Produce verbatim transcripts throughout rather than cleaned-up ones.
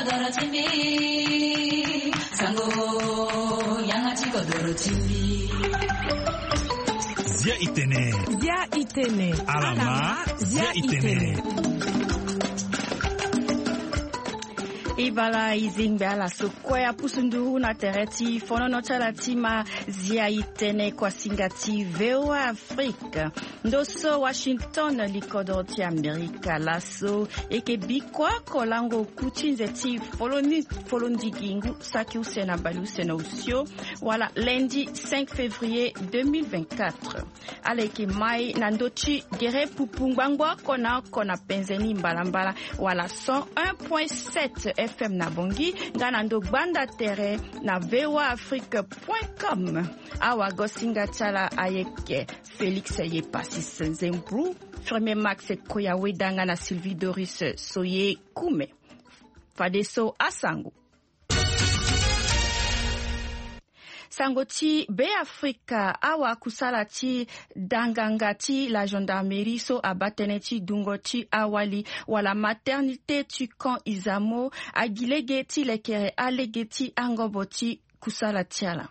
kodoro chimbi sango yangachi kodoro chimbi Zia Itene Zia Itene Alama Zia Itene Ibala izingbe ala sokwea pusundu na tereti fono no chalatima Zia Itene kwa singati V O A Afrika ndoso Washington likodoti Amerika laso eke bikwa kolango kuchinzeti foloni folondi gingu saki usena balu sena usio wala lundi cinq février deux mille vingt-quatre aleke mai nandochi gere pupungwangwa kona kona penzeni mbalambala wala cent un point sept F M na bongi ngana ndo banda tere na v o a afrique point com awa gosinga chala ayeke Félix ye pasis Zembru Freme Max Koya Wedanga na Sylvie Doris Soye Kume Fadeso Asango Sangoti be Afrika awa kusalati dangangati la gendarmerie so abateneti dungoti awali wala maternité tu camp Izamo agilegeti lekere alegeti angoboti kusalati ala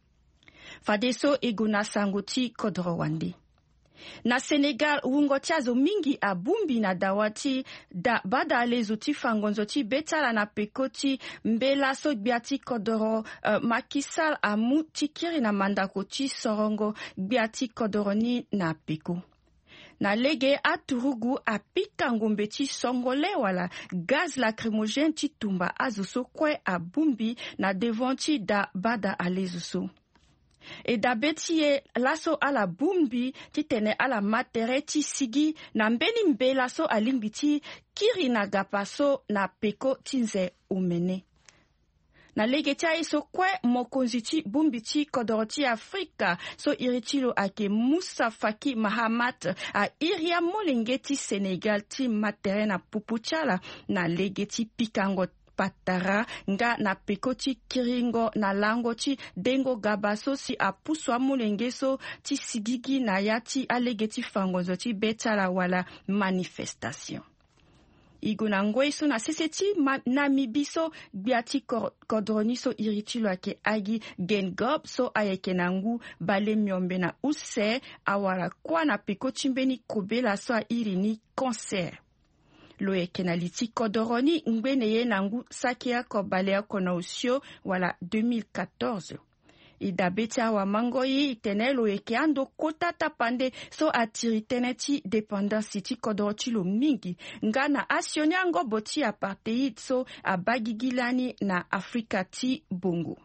Fadeso eguna sangoti kodrowandi na Senegal wungotiazo mingi abumbi na dawati da bada alezuti fangonzoti betala na pekoti mbela so biati kodoro uh, makisal amu tikiri na mandakoti sorongo biati kodoroni na peko na lege aturugu apika ngombeti songole wala gaz lacrymogène titumba azuso kwe abumbi na devonti da bada alezuso e dabetie laso ala bumbi titene ala matere ti sigi na mbeni mbe laso alimbiti kiri na gapaso na peko tinze umene na legetia iso kwe mokonzi ti bumbi ti kodoro ti Afrika so iritilo ake Moussa Faki Mahamat a iria molenge ti Senegal ti matere na pupuchala na legeti pikango patara nga na pekoti kiringo na lango ti dengo gabaso si apuswa mulengeso ti sigigi na yati alegeti fangozo ti betala wala manifestation iguna ngweso na seseti namibiso biati kodroni so iritilo ake agi gengob so ayeke nangu bale miombe na use awara kwa na pekoti mbeni kobela so a irini concert loyeke na liti kodoroni ngbeneye nangu sakia kobalea kona usio wala deux mille quatorze idabeti awa mangoyi itene loyeke ando kota tapande so atiri tene ti dépendance ti kodoro ti lo mingi nga na asioni ango boti apartheid so abagigilani na Afrika ti bongo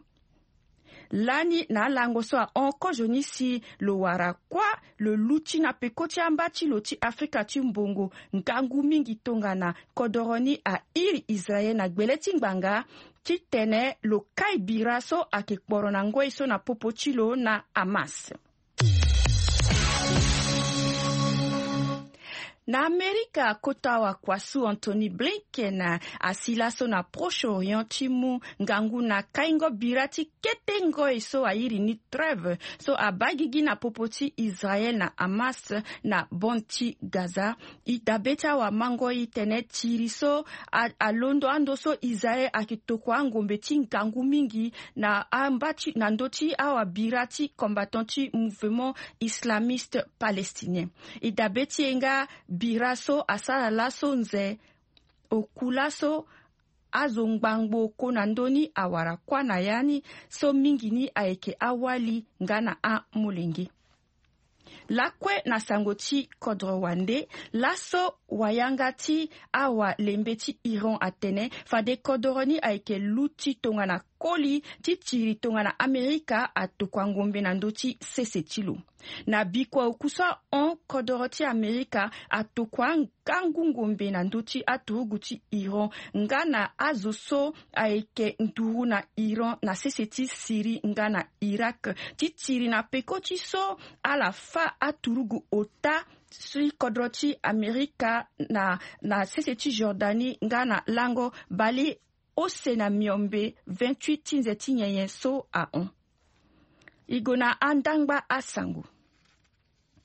lani na lango so a onko joni si lo wara kwa lo luchi na pekoti ambati lo ti Afrika ti mbongo ngangu mingi tonga na kodoroni a iri Israel na gbeleti ngbanga ti tene lo kai bira so ake kporo na ngoi so na popo ti lo na Hamas na Amerika kotawa kwasu Anthony Blinken asilaso na Proche-Orient timu ngangu na kaingo birati ketengo eso airi ni trêve so abagigi na popoti Israel na Hamas na bonti Gaza idabeta wa mango itene tiriso alondo ando so Israel akitokwa ngombeti ngangu mingi na ambati na ndoti awa birati combattanti mouvement islamiste palestinien idabeti enga biraso asala laso nze okulaso azongbangbo kona ndoni awara kwa na yani so mingini aeke awali ngana a mulengi lakwe na sangoti kodro wande laso wayangati awa lembeti Iran atene fade kodoroni aeke luti tonga na koli titiri tonga na Amerika atokwa ngombe na ndoti sesetilu na bikwa ukusa on kodoroti Amerika atokwa ngangu ngombe na ndoti aturuguti Iran ngana azoso aeke nduru na Iran na seseti Siri ngana Iraq titiri na pekoti so ala fa aturugu ota si kodroti Amerika na na seseti Jordani ngana lango bali ose na miombe vingt-huit tinzeti nyenyen so a on igona andangba asangu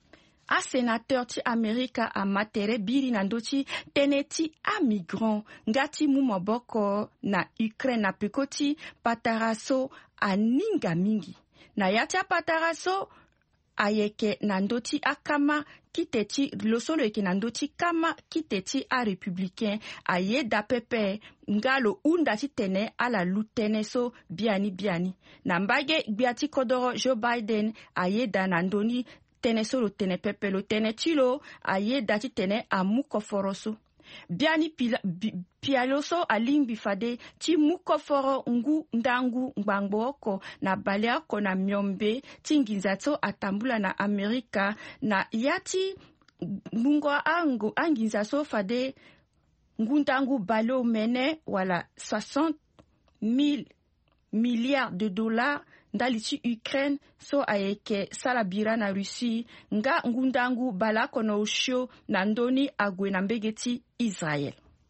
a sénateur ti Amerika a matere biri na ndoti teneti a migrant ngati mu maboko na Ukraine na pekoti pataraso a ninga mingi na yati a pataraso ayeke na ndoti a kama kiteti losolo yeke na ndoti kama kiteti a républicain aye da pepe ngalo unda ti tene ala lutene so biani biani na mbage gbiati kodoro Joe Biden aye da na ndoni tene so lo tene pepe lo tene tilo aye da ti tene amuko foroso biani pila, bi, pialoso alimbi fade ti mukoforo ngu ndangu ngbango oko na bale oko na miombe ti nginza to atambula na Amerika na yati mungo angu anginza so fade ngu ndangu bale omene wala soixante mille milliards de dollars ndali ti Ukraine so ayeke sala bira na Russie nga ngundangu bala kono usho na ndoni agwe na mbege ti Israel.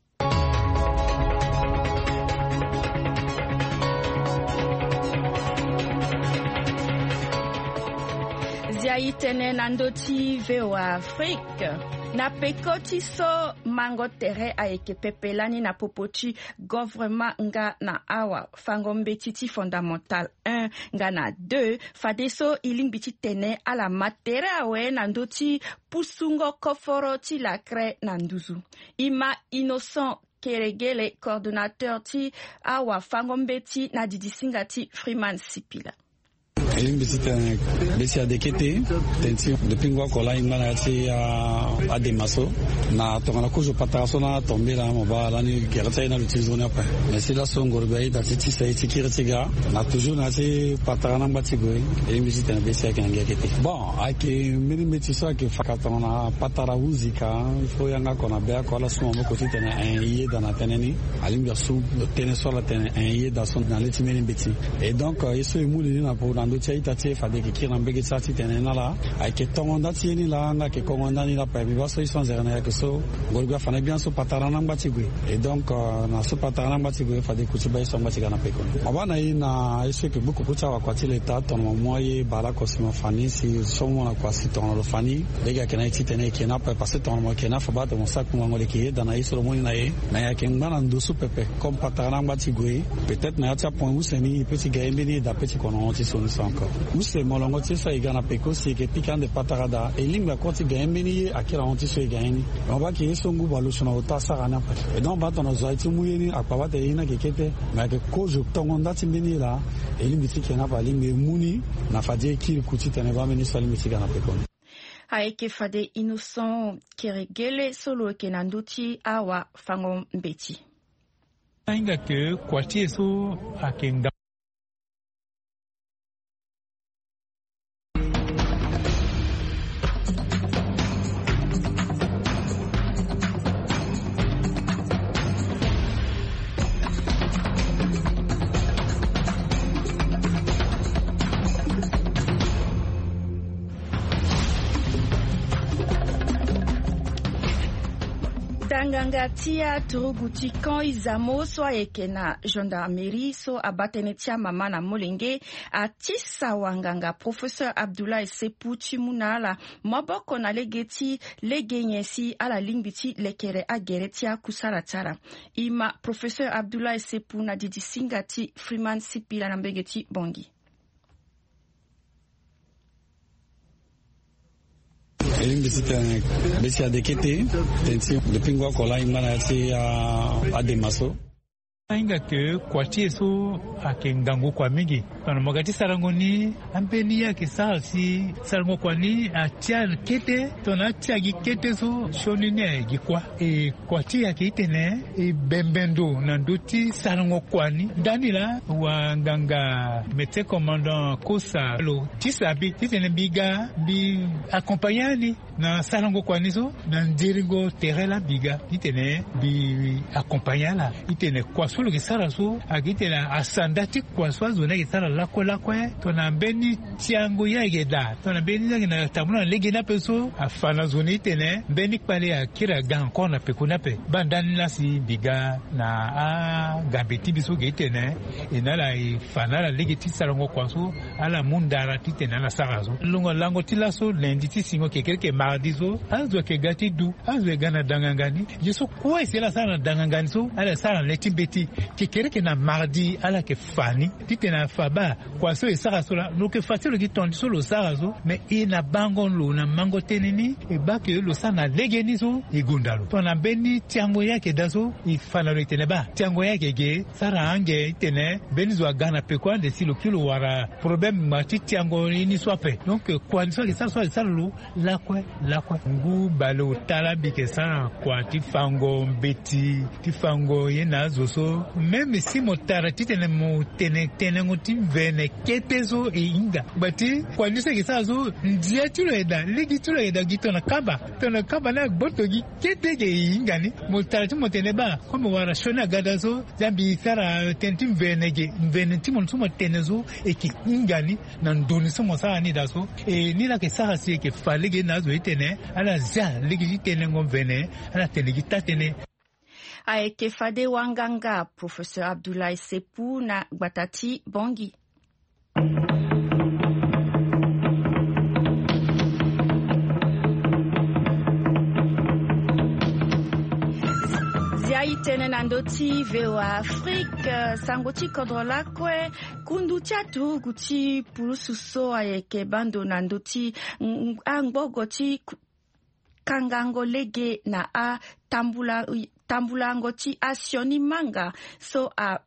Zia itene na ndoti V O A Afrique. Na pekoti so mango tere ayeke pepelani na popoti gouvernement nga na awa fango mbetiti fondamental un nga na deux fade so ilimbi ti tene ala matere awe na ndoti pusungo koforo ti lakre na nduzu. Ima Innocent Keregele coordonnateur ti awa fango mbeti na didisinga ti Freeman Sipila. Elimbi ti tene besi adekete tensi depuis ngwa kola ingana ti a demaso na tongana kujo pataraso na tombela moba lani gerata na l'utilisation après mais c'est la son gorbe da ti sai ti kiretiga na toujours na ti patarana mbatigo elimbi ti tene besi akengekete bon ake mini meti so ake fakata na patara uzika fo yanga kona be akola so mo ko ti tene en yé dans la teneni alimbi so tene so la tene en yé dans son dans les mini beti et donc isso est mouli na pour dans ita te fade ke kira mbege tsati tene nala ay ke tongonda ti ni la nga ke kongonda ni la pa biba so ison zerna ke so golga fana bien so patarana ngati gwe et donc uh, na so patarana ngati gwe fade kuti ba so ngati kana peko abana ina eso ke buku kucha wa kwati leta ton moye bala ko sima fani si so mo na kwasi ton lo fani lega ke na ti tene ke na pa passer ton mo ke na fa ba de mo sak mo ngole ke dana iso mo ni na ye na ya ke ngana ndo so pepe comme patarana ngati gwe peut-être na ya ta point où c'est ni petit gaimbe ni da petit kono ti so encore use molongo ti so igana peko si ke pikande patarada e lingua koti gaimeni akira onti so igani on va ki so ngu balu sona ota sarana pa e donc ba tono zaiti muyeni akwa te ina ke kete ma ke kojo tongo ndati meni la e limbi ti kena ba limbi muni na fadie ki kuti tene ba meni so limbi ti gana peko Aeke fade Innocent Keregele solo ke nanduti awa fango mbeti ainga ke kwati so akenda Nganga tia turuguti kan izamo so ayeke na gendarmerie so abatene tia mama na molenge atisa wanganga professeur Abdoulaye Sepu Chimunala maboko na legeti legenyesi ala limbiti lekere agere tia kusara tara ima professeur Abdoulaye Sepu na didi singati Freeman Sipila na mbegeti bongi. Elimbi ti tene besi adekete tensi depuis ngwa kola ingana ti a demaso ainga ke kwati so akendango kwa mingi kana magati sarango ni ampeni yake salsi sarango kwa ni atia kete tona tia gi kete so shoni ne gi kwa e kwati yake itene e bembendo na ndoti sarango kwa ni danila wa nganga mete commandant kosa lo tisabi titene biga bi accompagnani na sarango kwa ni so na ndiringo terela biga itene bi accompagnala itene kwa solo ke sara so agite na asandati kwa swazo na ke sara lako lako to na beni tiango ya ke da to na beni ya na tamuna lege na peso afana zoni tene beni pale ya kira gan kona pe kuna pe bandani na si biga na a gabeti biso ke tene inala ifana la lege ti sara ngo kwa so ala mundara ti tene na sara so lungo lango ti la so lendi ti singo ke ke mardi so azo ke gati du azo gana dangangani yeso kwa isi la sara dangangani so ala sara leti beti ke ke ke na mardi ala ke fani ti tene faba kwa so e sara so la no ke fatilo ki tondi so lo sara so me ina bango lo na mango tenini e ba ke lo sana lege ni so e gundalo to na beni tiango yake daso ifana lo tene ba tiango yake ge sara ange tene beni zo gana pe kwa de silo kilo wara problème ma ti tiango ni so pe donc kwa so ke sara so sara lo la kwa la kwa ngu balo tala bi ke sara kwa ti fango beti ti fango ye na zo so même si mo tara ti tene mo tene tene ngoti vene ketezo e inga bati kwa ni so ke sara so ndia ti lo eda legi ti lo eda gito na kaba to na kaba na boto gi kete ge inga ni mo tara ti mo tene ba ko mo wara shona gada so zambi sara tentim vene ge vene ti mo so mo tene zo e ki inga ni na ndoni so mo sara ni da so e ni la ke sara si ke fale ge na zo itene ala za legi tene ngo vene ala tene gi tatene Aeke Fade Wanganga, professeur Abdoulaye Sepou na Gbatati Bongi. Tene nandoti vewa Afrique sangoti kodrola kwe kundu chatu guti pulususo ayeke bando nandoti angbogoti kangango lege na a tambula tambula ngoti asioni manga so a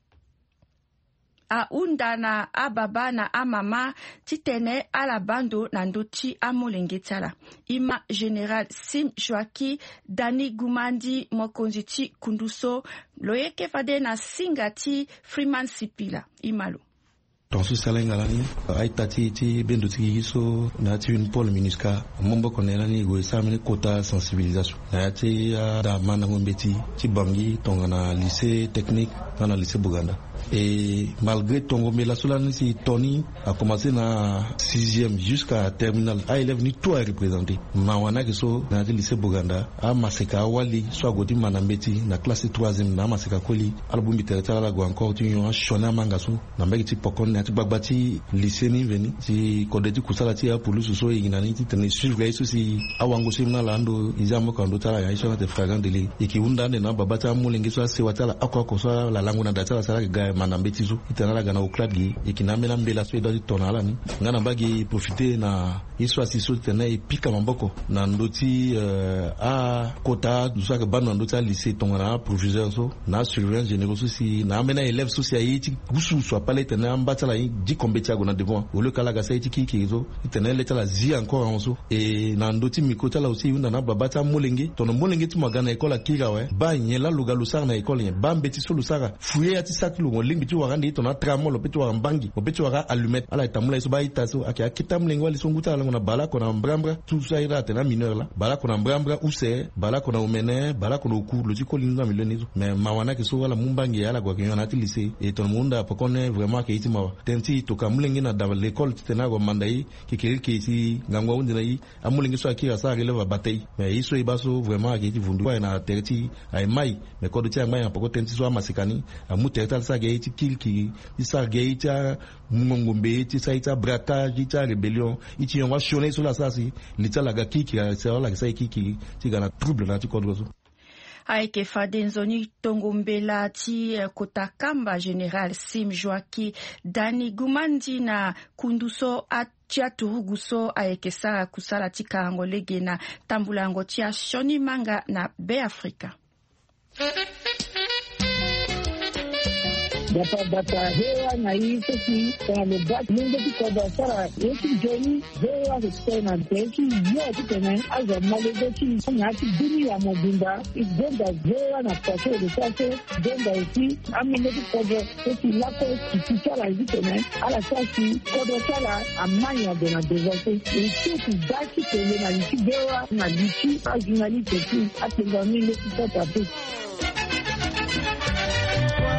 a unda na ababa na amama titene ala bando na ndoti amolengetala ima general Sim Joaki Dani Gumandi mokonziti kunduso loyeke fade na singati Freeman Sipila imalo Tonsu Salengalani, Aitati, ti Benduti Yiso, Nati une pôle minusca, Mombo Konelani, Goesamene Kota sensibilisation. Nati da Manangombeti, Tibangi, Tongana lycée technique, dans le lycée Bouganda. Et malgré Tongo Melasolani, si Tony a commencé na sixième jusqu'à terminale, a élève ni tout à représenter. Mawana Geso, dans le lycée Bouganda, a Maseka Wali, soit Godi Manambeti, na classe troisième, na Maseka Koli, Albumi Teretala, la Guankor, Tunyon, Shona Mangasu, na Megiti Pokon, ti bagbati lycée ni veni ti kodeti kusala ti apulusu so inani ti tene suivre iso si awango simna lando izamo kando tala ya iso na te fragant dele ikiunda ne na babata mulenge so se watala akoko so la langu na datala sala ga manambeti so itana ga na club gi ikinamela mbela so do tonala ni ngana bagi profiter na iso asiso tene ipika mamboko na ndoti uh, a kota dusa ga banu ndoti lycée tongana proviseur so na surveillant généraux so si na mena élève so si ayiti gusu so pale tene ambata la di kombetia gona devant au lieu kala ga saiti kiki kizo itene leta la zi encore en so et na ndoti mikota la aussi na babata molenge tono molenge ti magana école kira we ba nyela luga lusara na école ba mbeti so lusara fuye ati saklu ngo limbi ti warande to na tramo lo peti warambangi o peti wara allumette ala itamula so ba itaso akia kitam lengwa li songuta la ngona bala kona mbrambra tout ça ira tena mineur la bala kona mbrambra use bala kona umene bala kona oku lo ti ko linga milonizo mais mawana ke so wala mumbangi ala kwa kinyona ti lycée et ton monde pokone vraiment ke iti mawa tenti to kamulenge na dans l'école tena go mandai ki kiri ki ti ngangwa undina yi amulenge so akira sa releva batay mais iso ibaso vraiment ke ti vundu na terti ay mai mais ko do ti mai poko tenti so amasikani amu tertal sa ge ti kil ki isa ge ti mungombe ti sa ita braquage ti rébellion iti on va choner sur la sa si litala ga kiki sa la sa kiki ti gana trouble na ti kodroso Aeke Fade nzoni tongombela ti kotakamba general Sim Joaki Dani Gumandi na kunduso atia turuguso aeke sara kusala ti karango lege na tambulango tia shoni manga na Be Africa. Data data hewa na hii sisi kwa mbati mungu tiko dasara yeti joni hewa kutena teki yote tena aza malezeti ngati dini ya mobimba igenda hewa na pase de sase denda isi amine tiko teki lako kitala zitene ala sasi kodo sala amanya de na devote isi daki tele na liti hewa na liti ajunali teki atengani le kitata pe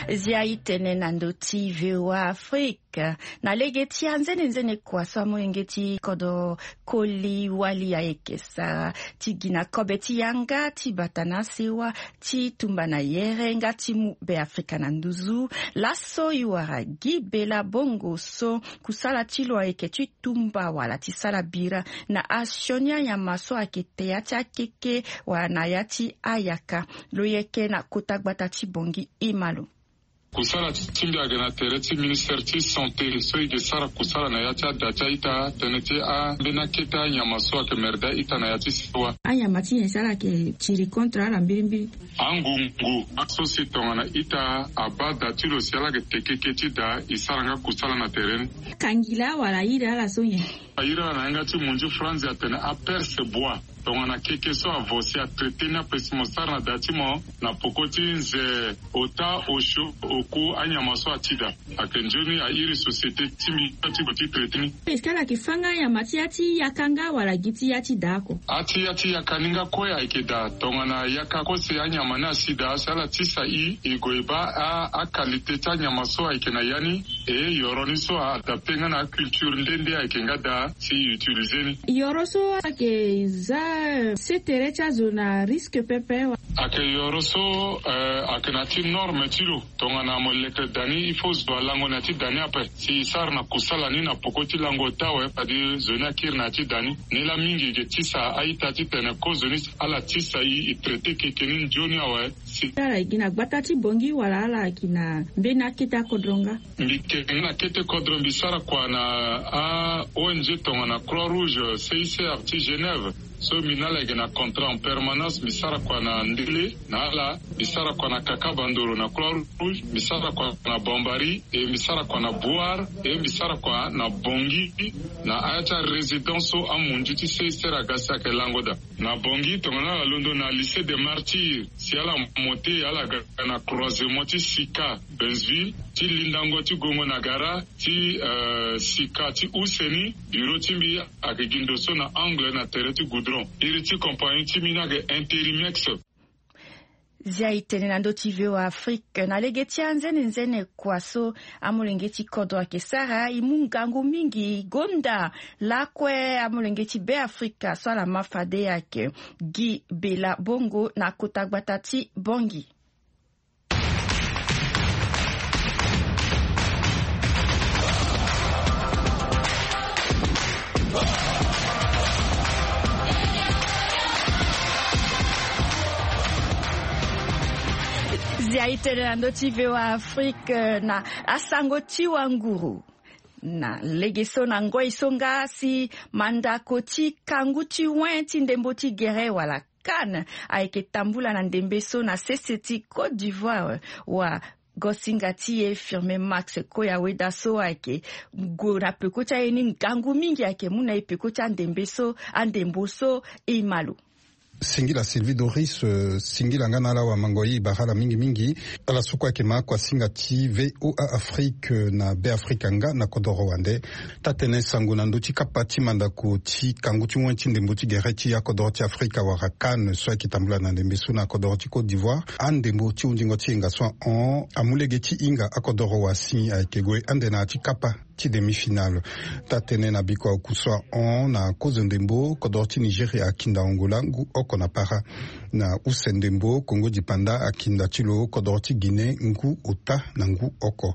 zia tene nando ti V O A Afrique na legeti anzene nzene kwa samo engeti kodo koli wali ya ekesa ti gina kobeti yanga ti batana sewa ti tumbana yere nga ti mu be Afrika na nduzu laso iwara Gibela Bongo so kusala ti lo eke ti tumba wala ti sala bira na ashonia ya maso akete ya ti akeke wa na ya ti ayaka lo yeke na kotagbata ti bongi imalo kusala timbi agena tere ti ministère ti santé so ige sara kusala na yati adacha ita teneti a bena keta nyama so ke merda ita na yati siwa anya mati sara ke chiri kontra la mbiri angungu asosi tongana ita abada tilo siala ke tekeke ti da isara nga kusala na terrain kangila wala ira la sonye ira na nga ti munju France atene a perce bois tongana keke so avosi a traité na pesimo sara na datimo na pokoti nze ota osho oku anyama so atida akenjoni a iri société timi ati boti traité eskala kifanga ya matiati yakanga wala giti yati dako ati yati yakaninga koya ikeda tongana yakako se anyama na sida sala tisa i igoiba a a qualité ta nyama so ikena yani e yoroni so adapté na culture ndende ikenga da si utiliser yoroso ake za seterecha zona risque pepe ake yoroso uh, akenati norme tilo tongana moleke dani ifo zwa lango na ti dani ape si sar na kusala ni na pokoti lango tawe padi zona kirna ti dani ni la mingi ge tisa aita ti tene ko zoni ala tisa i traité kekenin joni awe si ala gina gbata ti bongi wala ala kina bena kita kodronga mbike na kete kodron bisara kwa na a O N G tongana Croix Rouge C I C R ti Genève so minala gena contrat en permanence misara kwa na ndile na ala misara kwa na kaka bandoro na Croix Rouge misara kwa na bombari e misara kwa na boar e misara kwa na bongi na acha résidence so amunju ti seisera gasa ke langoda na bongi tongana londo na lycée des martyrs si ala monté ala na croisement ti Sika Benzville ti lindango ti gongo na gara ti uh, Sika ti Useni bureau ti mbi akegindo so na angle na tere ti iriti compagnie timina ge intérimex zia itene na ndoti V O A Afrique na legeti anzene nzene kwaso amulengeti kodo ake sara imungangu mingi gonda lakwe amulengeti be Afrika swala mafade yake Gibela Bongo na kotagbatati bongi zia itene na ndoti V O A Afrique na asango ti wanguru na legeso na ngoi songa si mandako ti kangu ti wen ti ndembo ti gere wala kan aike tambula na ndembeso na C C T Côte d'Ivoire wa gosinga ti e firme Max koya weda so ake go na peko cha eni ngangu mingi ake muna e peko cha ndembeso andemboso e malu singila Sylvie Doris uh, singila ngana la wa mangoi bahala mingi mingi ala sukwa kema kwa singa ti V O A Afrique na be Afrika nga na kodoro wande tatene sangu na nduti kapati mandako ti kangu ti mwen ti ndembo ti gere ti ya kodoro ti Afrika wara kan so kitambula na ndembeso na kodoro ti Côte d'Ivoire andembo ti undingo ti inga so on amulege ti inga akodoro wa si aikegwe ande na ti kapa ti demi-finale tatene na biko akuswa on na kozo ndembo kodoro ti Nigeria akinda Angola ngu oko na para na usendembo Congo dipanda akinda tilo kodoro ti Guinée ngu ota na ngu oko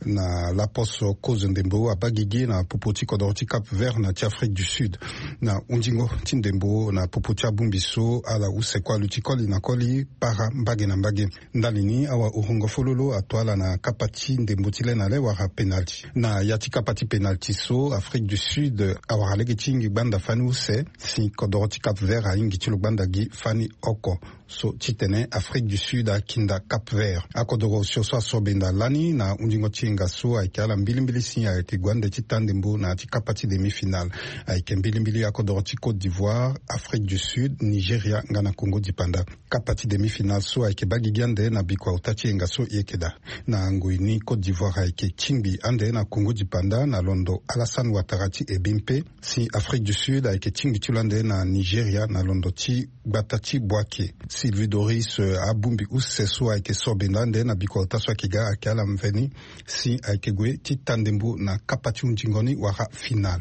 na laposo kozo ndembo abagigi na popo ti kodoro ti Cap Vert na ti Afrique du Sud na undingo ti ndembo na popo ti abumbiso ala usekwa lu ti koli na koli para mbage na mbage ndalini awa uhongo fololo atwala na kapati ndembo ti le na le wara penalty na yati kapati penalty so Afrique du Sud awara lege ti ngi gbanda fani use si kodoro ti Cap Vert aingi ti lo gbanda gi fani oko so titene Afrique du Sud akinda Cap Vert akodoro sio so asobenda lani na undingo ti nga so aikala mbilimbili si ayeke gwande ti tandembo na ti kapati demi-finale ayeke mbilimbili akodoro ti Côte d'Ivoire Afrique du Sud Nigeria nga na Congo dipanda kapati demi-finale so ayeke bagigi ande na biko auta ti nga so yeke da na ngoi ni Côte d'Ivoire ayeke tingbi ande na Congo dipanda Rwanda na londo Alassane Ouattara ti ebimpe si Afrique du Sud ayeke tingi ti lande na Nigeria na londo ti gbata ti Bouaké. Sylvie Doris abumbi use so ayeke sobe ndande na bikolo so ayeke ga ayeke ala mveni si ayeke gue ti tandembu na kapa ti undingoni wara final.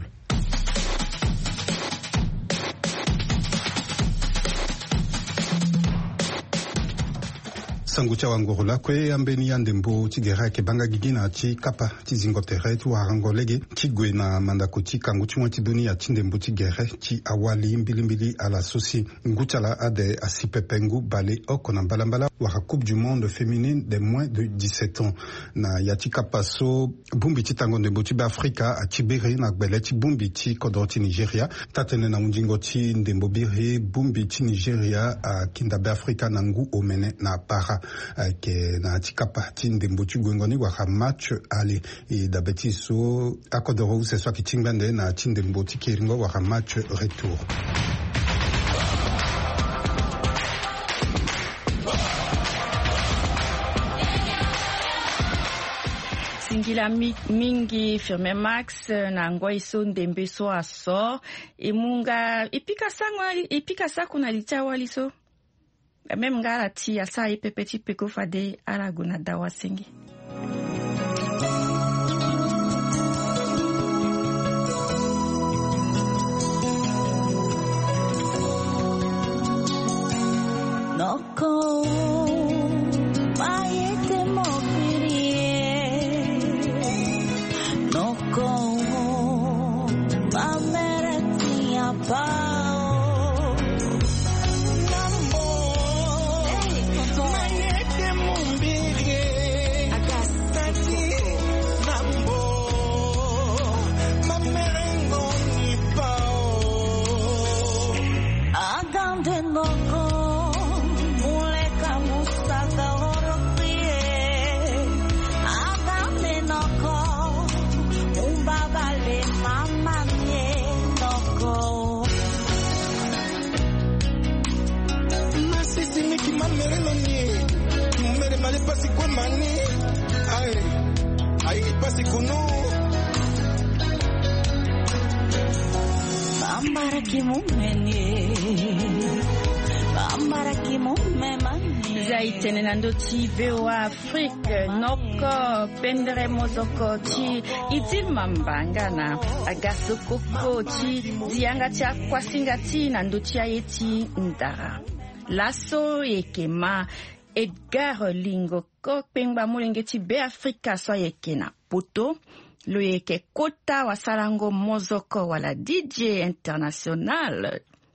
Sangu tia wangurula kwe ambeni ya ndembo tigera ke banga gigina ti kapa ti zingotere ti warangolege ti gwe na mandako ti kangu ti mwa ti duni ya ti ndembo tigere ti awali mbilimbili ala sosi ngutala ade asipepengu bale oko na mbalambala wara coupe du monde féminine de moins de dix-sept ans na ya ti kapa so bumbi ti tango ndembo ti be Afrika a ti bere na gbele ti bumbi ti kodro ti Nigeria tatene na undingo ti ndembo bere bumbi ti Nigeria a kinda be Afrika na ngu omene na para ke na tikapa ti ndembo ti gwengoni waka match ale e dabeti so akodoro use so ki tingbande na ti ndembo ti keringo waka match retour. Singila mingi firme Max na ngoi so ndembe so aso imunga ipika sangwa ipika sakuna litawali so même ngala ti asa ipepe ti peko fade ala guna dawa sengi. Noko maete mobirie noko mamereti apa Zaitene nando ti V O A Afrique noko pendere mozoko ti iti mambanga na agaso koko ti dianga ti akwasinga ti nando ti ayeti ndara laso ekema Edgar Lingo ko pengba mulenge ti be Afrika so yeke na poto lo yeke kota wasalango mozoko wala D J international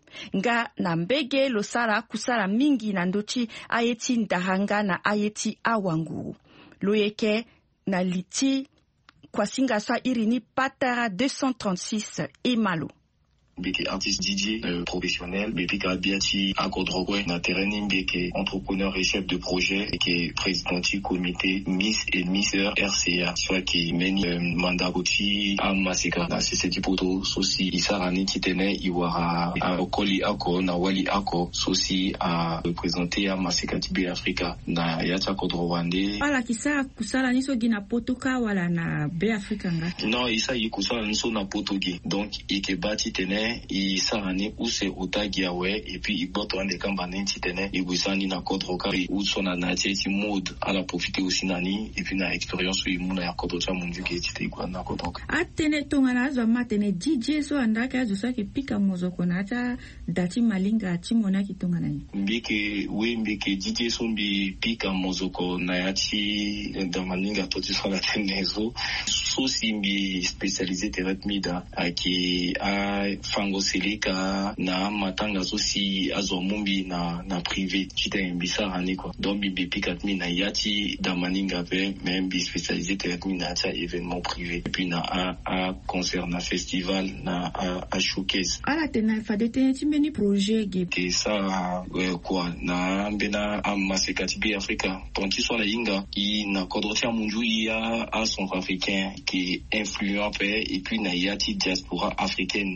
nga na mbege lo sara kusara mingi na ndochi ayeti ndahanga na ayeti awangu lo yeke na liti kwa singa sa irini patara deux cent trente-six imalo Beke artiste D J euh, professionnel, Beke Biati Akodrogwe, na terrain Beke entrepreneur et chef de projet, et qui est président du comité Miss et Misseur R C A, soit qui mène euh, Mandagoti à Masika. Dans ce petit poteau, aussi, Isarani Kitene, Iwara, à Okoli Ako, na Wali Ako, aussi à représenter à Masika Tibi Africa, na Yata Kodrowande. Ala kisa kusala niso gina potoka wala na Be Africa nga? Non, isa yi kusala niso na potogi. Donc, ike bati tene i sarani use utagi yawe et puis i boto ande kamba nenti tene i wisani na kodro kari usona na teti mode ala profiter aussi nani et puis na expérience u imuna ya kodro cha mundu ke tite kwa na kodro atene tonga na zo matene D J so andaka zo sa ke pika mozoko na ta dati malinga ti mona ki tonga na mbike we mbike D J so mbi pika mozoko na yati da malinga to ti so la tenezo so simbi spécialisé teratmida aki a fango seleka na matanga zosi azo mumbi na na privé chita mbisa hani kwa donc bibi pikatmi na yati da maninga pe même bi spécialisé teratmi na ta événement privé et puis na a a concert na festival na a, a showcase ala tena fadete timeni projet ge que ça euh, quoi na mbena a masekati bi Africa tonti so la inga i na kodrotia munju ya a son africain qui est influent pe et puis na yati diaspora africaine i wa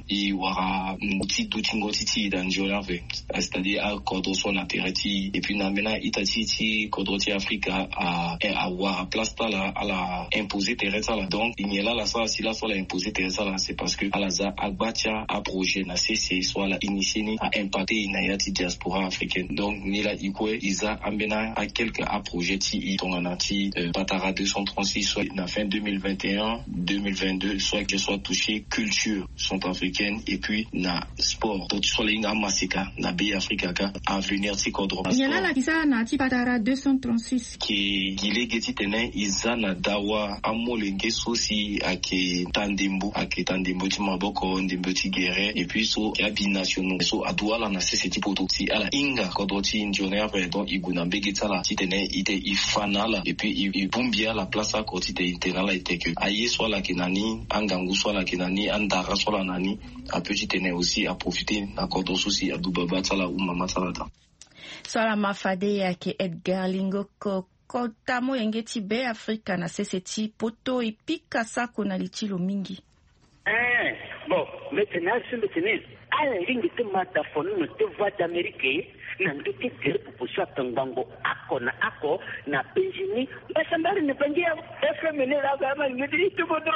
à Mouti Doutingotiti dans Jolave, c'est-à-dire à Kodroso Natereti, et puis Namena Itatiti, Kodroti Africa, à avoir place là, à la imposer Teresa là. Donc, il y a là, là, ça, si là, soit la imposer Teresa là, c'est parce que à la za, Agbatia a projet, na C C, soit la initié, a impacté Inayati diaspora africaine. Donc, ni la Ikwe, Isa, Ambena, a quelques a projet, ti, Tonganati, Patara deux cent trente-six, soit na fin deux mille vingt et un, deux mille vingt-deux, soit que soit touché culture centrafricaine, et puis, na sport. Donc, soit les Inga Masika, na B Africa, à venir, si Kodro. Il y a là, la Isa, na ti Patara deux cent trente-six. Qui, qui les geti tenen, Isa, na dawa, amolenge, sosi, ake tandembo, ake tandembo, ti maboko, ndembo, ti guerre, et puis, so, ya binationaux. So, a douala, na se, ti poto, si, ala Inga, Kodro, ti Indione, après, donc, iguna, begeta, la, ti tenen, ite, ifana, la, et puis, i bumbia, la place, à côté, te, intena, la, ite, que, aye, soit la kenani, angangu, soit la kenani, andara, soit la nani, a petit tenen aussi, à profiter, à Kodro, souci, à Dubaba, tala, ou mama, salata. Swala mafade yake Edgar Lingoko kotamo yengeti be Afrika na seseti poto ipika sako na lichilo mingi. Eh, bon, maintenant c'est maintenant. Ala lingi te mata fonu no te voix d'Amérique na ndike tere pupushwa tangango ako na ako na penjini basambari ne pangia F M ne la gama ngidi to bodo.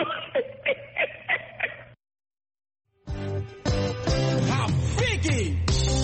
Ha fiki.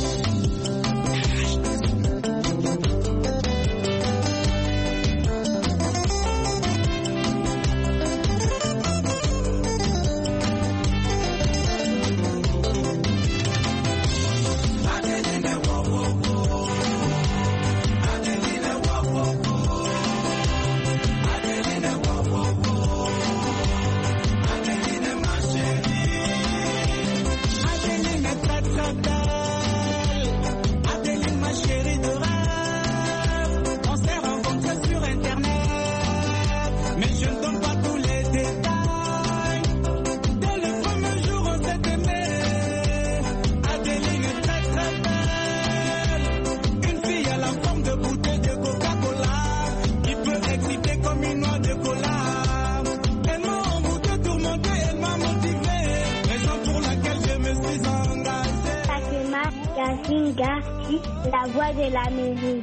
La voix de l'Amérique.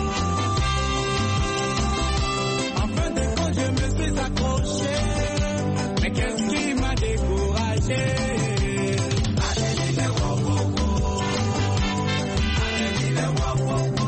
Enfin de quand je me suis accroché, mais qu'est-ce qui m'a découragé? Adeline Wawoko, Adeline Wawoko,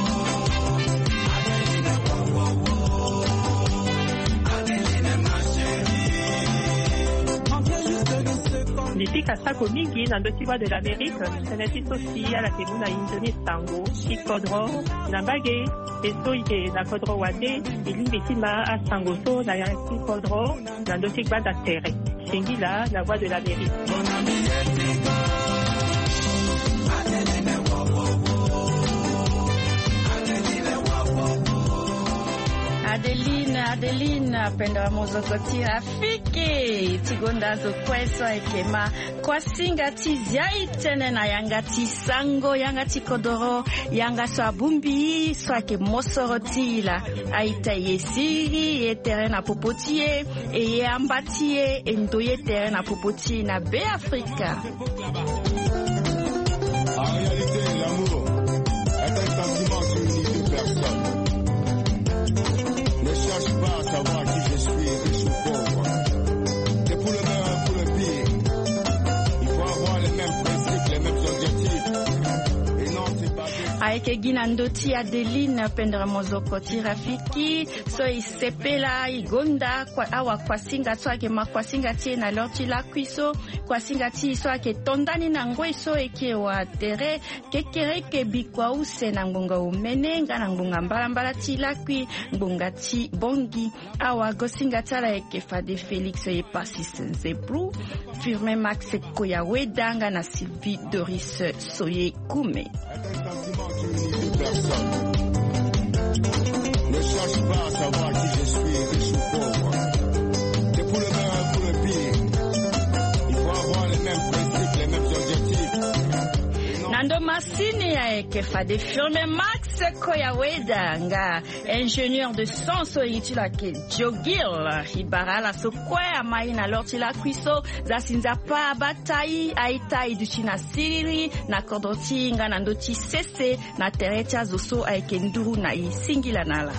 Adeline Wawoko, Adeline ma chérie. On vient juste de se connaître. Nifika sako mingi na ndotiwa de l'Amérique, seneti sosi ala kemuna Indonésie tango, Kodro, na bage, eso ike na Kodro wande, ilimbitima a sangoso na yansi Kodro, na ndotikwa da terre. Shingila, la voix de l'Amérique. Adeline, Adeline, penda mozokoti rafiki, tigonda zo kweso ekema, kwa singa tizia itene na yanga tisango, yanga tikodoro, yanga so abumbi, so ake mosorotila, aita yesiri, ye terena popotie, e ye ambatie, e ndoye terena popotie na be Afrika. En réalité, l'amour est un sentiment qui unit deux personnes. Ne cherche pas à savoir qui je suis, riche ou pauvre. C'est pour le meilleur, pour le pire. Il faut avoir les mêmes principes, les mêmes objectifs. Et non, c'est pas... Aeke ginandoti Adeline pendra mozokoti rafiki so isepela igonda kwa awa kwa singa so ake makwa singa tie na lorti la kwiso kwa singa ti so ake tondani na ngwe so eke wa tere kekere ke bikwa use na ngonga umene nga na ngonga mbala mbala ti la kwi ngonga ti bongi awa go singa tala eke Fade Felix e Persistence Blue Firme Max Koya Wedanga na Sylvie Doris Soye Kume. Ne cherche pas à savoir qui je suis, riche ou pauvre. C'est pour le meilleur, pour le pire. Il faut avoir les mêmes principes, les mêmes objectifs. Nando Merci à Kefade Firme Max Koyaweda nga ingénieur de son so itila ke Jogil Ibarala so kwa mai na lortila kwiso za sinzapa batai aitai duchina siri na kodoti nga na ndoti sese na terecha zoso aike nduru na isingila nala.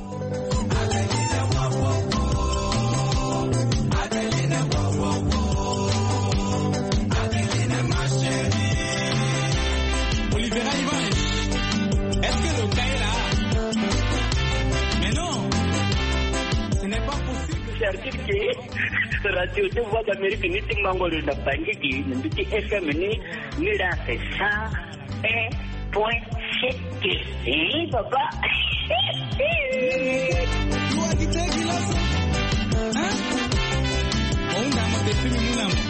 C'est-à-dire que la radio de voix d'Amérique n'est pas encore de la banque qui ne dit F M ni ni là c'est ça un point sept. Eh papa. Tu as dit que là hein? On a monté plus nous là.